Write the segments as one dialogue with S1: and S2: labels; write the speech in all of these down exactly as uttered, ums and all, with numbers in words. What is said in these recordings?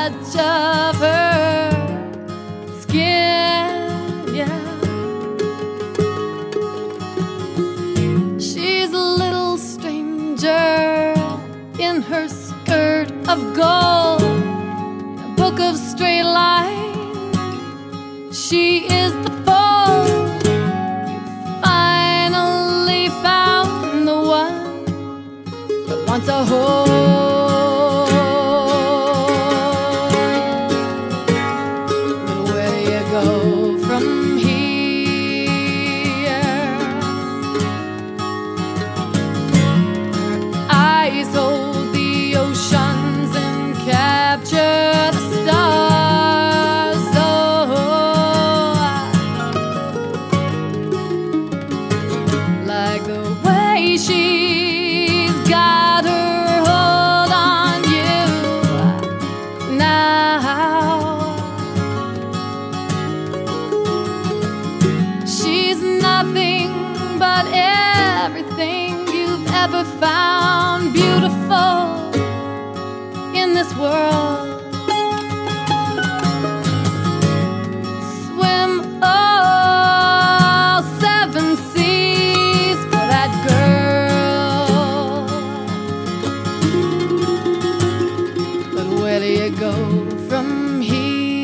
S1: touch of her skin, yeah. She's a little stranger in her skirt of gold, in a book of straight lines. She is the fool. You finally found the one that wants a hold. From here, her eyes hold the oceans and capture the stars. Oh, like the way she's got her hold on you now. Nothing but everything you've ever found beautiful in this world. Swim all seven seas for that girl. But where do you go from here?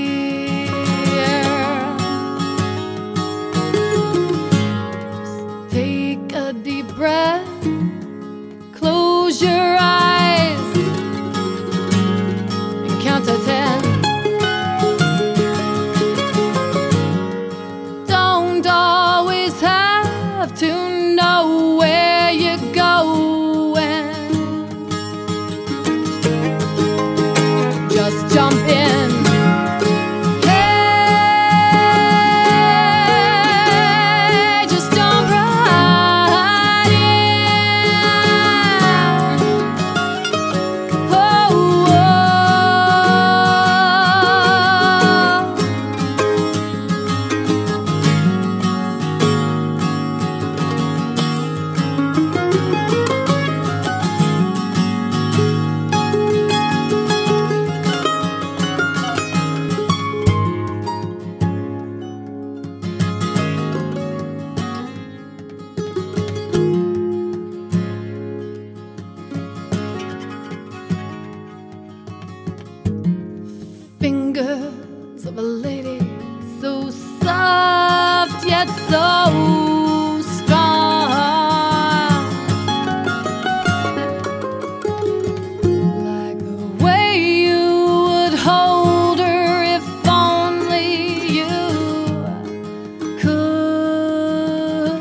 S1: A deep breath, close your eyes and count to ten. Don't always have to know where you're going. Just jump in. Fingers of a lady, so soft yet so strong, like the way you would hold her if only you could.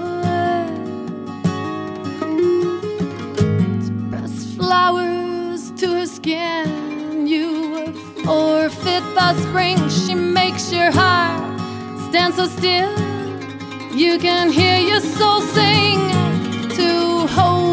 S1: To press flowers to her skin, you would forfeit the spring. She makes your heart stand so still, you can hear your soul sing. To hold